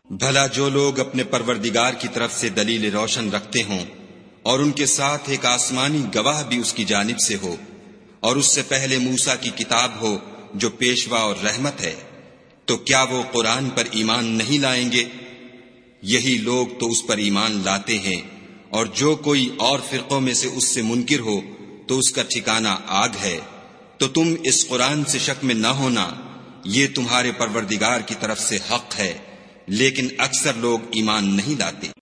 भला जो लोग अपने परवरदिगार की तरफ से दलील रोशन रखते हों और उनके साथ एक आसमानी गवाह भी उसकी जानिब से हो और उससे पहले मूसा की किताब हो जो पेशवा और रहमत है, तो क्या वो कुरान पर ईमान नहीं लाएंगे? यही लोग तो उस पर ईमान लाते हैं, और जो कोई और फिरकों में से उससे मुनकिर हो तो उसका ठिकाना आग है। तो तुम इस कुरान से शक में न होना, ये तुम्हारे परवरदिगार की तरफ से हक है, लेकिन अक्सर लोग ईमान नहीं लाते।